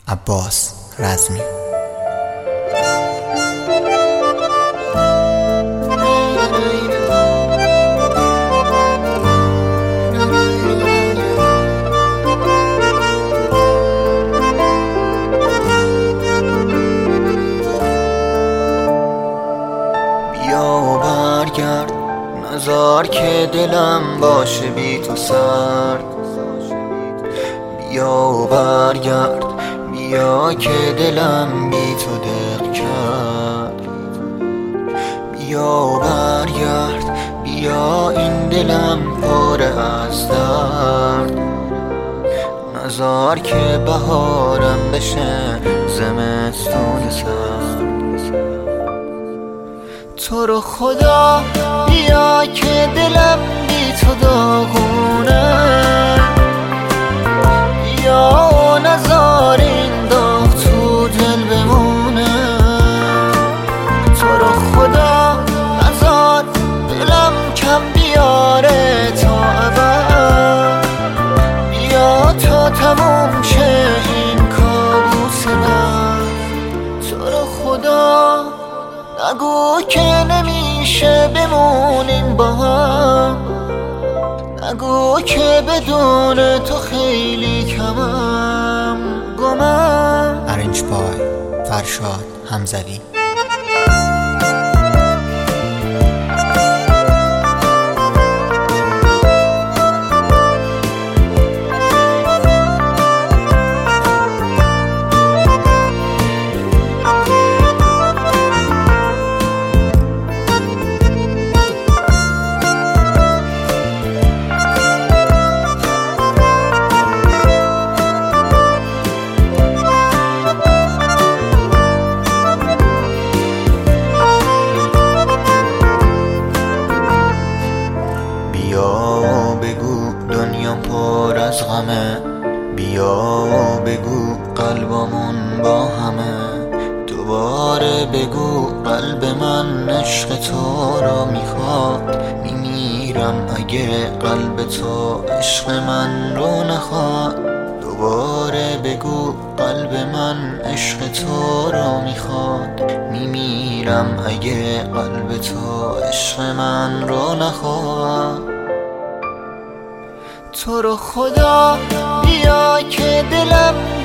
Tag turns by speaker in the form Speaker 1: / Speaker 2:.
Speaker 1: عباس رزمی.
Speaker 2: بیا و برگرد، نذار که دلم باشه بی تو سرد. بیا و برگرد، بیا که دلم بی تو دق کرد. بیا و برگرد، بیا این دلم پاره از درد. نذار که بهارم بشه زمستون سرد. تو رو خدا بیا که دلم بی تو داغونه. بیا و نذار این داغ تو دل بمونه. تو رو خدا نذار دلم کم بیاره تا ابد. بیا تا تموم شه این کابوس من. تو رو خدا نگو که نمیشه بمونیم با هم. نگو که بدون تو خیلی کمم گمم.
Speaker 1: ارنج بای فرشاد حمزوی.
Speaker 2: بیا بگو دنیام پر از غمه. بیا بگو قلبمون با همه. دوباره بگو قلب من عشق تو رو میخواد. میمیرم اگه قلب تو عشق من رو نخواد. دوباره بگو قلب من عشق تو رو میخواد. میمیرم اگه قلب تو عشق من رو نخواد. تو رو خدا بیا که دلم